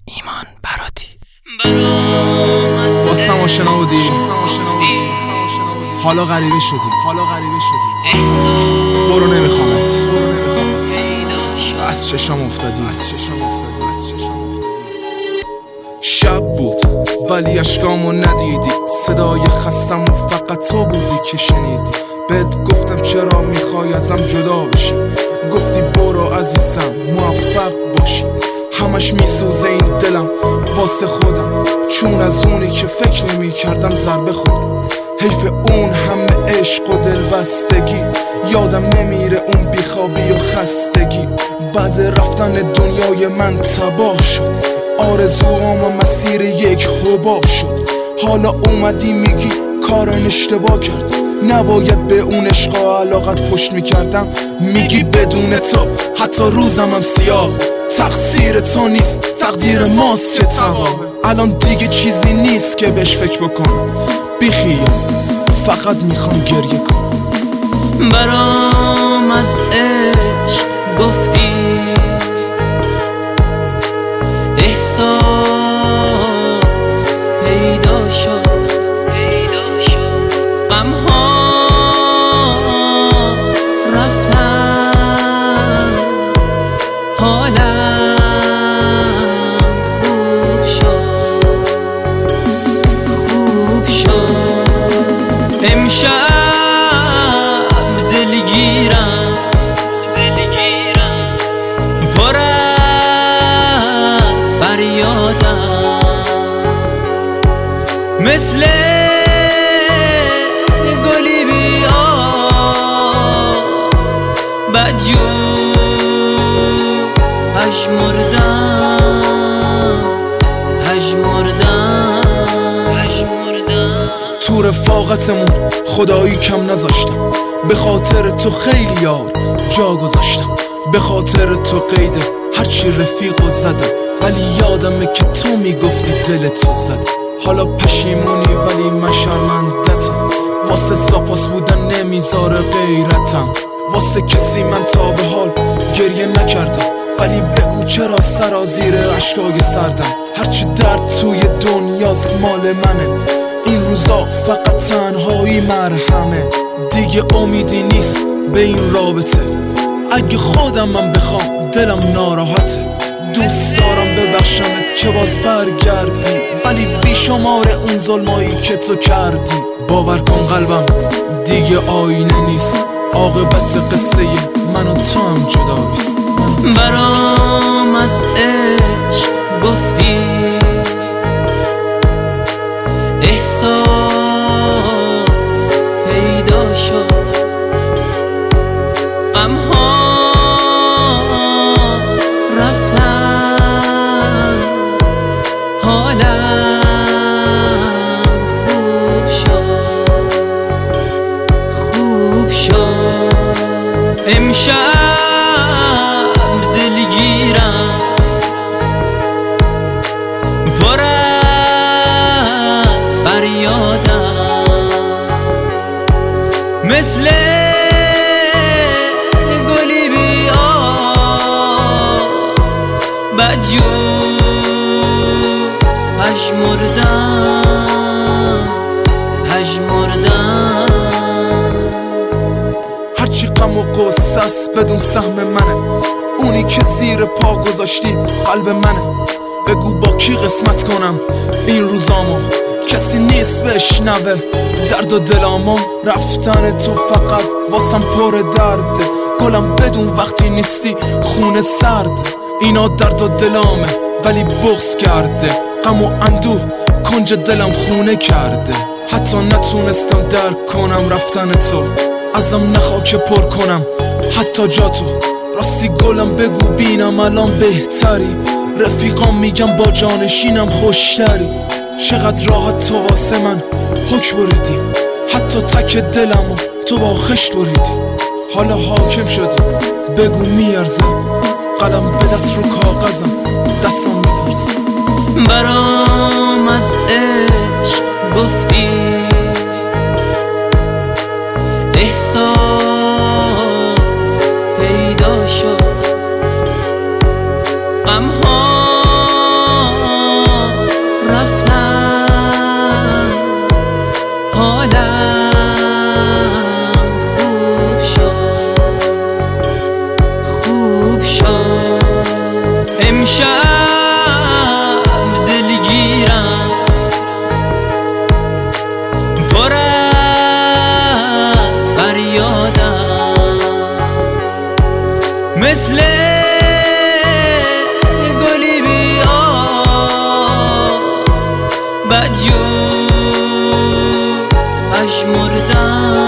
ایمان براتی واسم آشنا بودی حالا غریبه شدی برو نمیخوامت از چشم افتادی شب بود ولی اشکامو ندیدی، صدای خستم و فقط تو بودی که شنیدی. بهت گفتم چرا میخوای ازم جدا بشی، گفتی برو عزیزم موفق باشی. همش میسوزه این دلم واسه خودم، چون از اونی که فکر نمی کردم ضربه خوردم. حیف اون همه عشق و دلبستگی، یادم نمیره اون بیخوابی و خستگی. بعد رفتن دنیای من تباه شد، آرزوام و مسیر یک حباب شد. حالا اومدی میگی کارن اشتباه کرد، نباید به اون عشق و علاقت پشت میکردم. میگی بدون تو حتی روزم هم سیاه، تقصیر تو نیست تقدیر ماست که تباه. الان دیگه چیزی نیست که بهش فکر بکنم، بیخیال فقط میخوام گریه کنم. برام از عشق گفتی، احساس پیدا شد، غم‌ها رفتن، حالم خوب شد. امشب دلگیرم پر از فریادم، مثل گلی بیا بدجو هجمردم. تو رفاقتمون خدایی کم نذاشتم، به خاطر تو خیلی یار جا گذاشتم. به خاطر تو قیده هرچی رفیقو زدم، ولی یادمه که تو میگفتی دل تو زدم. حالا پشیمونی ولی من شرمندتم، واسه زاپاس بودن نمیذاره غیرتم. واسه کسی من تا به حال گریه نکردم، ولی بگو چرا سرازیر اشکای سردم. هرچی درد توی دنیاست مال منه، این روزا فقط تنهایی مرهمه. دیگه امیدی نیست به این رابطه، اگه خودم من بخوام دلم ناراحته. دوست دارم ببخشمت که باز برگردی، ولی بیشمار اون ظلمایی که تو کردی. باور کن قلبم دیگه آینه نیست، عاقبت قصه من و تو هم جدا نیست. برام از عشق گفتی، احساس پیدا شد، غم‌ها رفتن، حالم خوب شد. امشب دلگیرم پر از فریادم، مثل گلی بیا بدجو هجمردم. هرچی غم و غصه است بدون سهم منه، اونی که زیر پا گذاشتی قلب منه. بگو با کی قسمت کنم این روزامو، کسی نیست بشنوه درد و دلامو. رفتن تو فقط واسم پر درده، گلم بدون وقتی نیستی خونه سرد. اینا درد و دلامه ولی بغض کرده، غم و اندوه کنج دلم خونه کرده. حتی نتونستم درک کنم رفتن تو، ازم نخوا که پر کنم حتی جا تو. راستی گلم بگو بینم الان بهتری، رفیقام میگم با جانشینم خوشتری. چقدر راحت تو واسه من حکم بریدی، حتی تک دلمو تو با خشت بریدی. حالا حاکم شدی بگو میارزه، قلم به دست رو کاغذم دستم میلرزه. برام از عشق گفتی، احساس پیدا شد، غم‌ها مثل گلی بیا بدجور اش مردم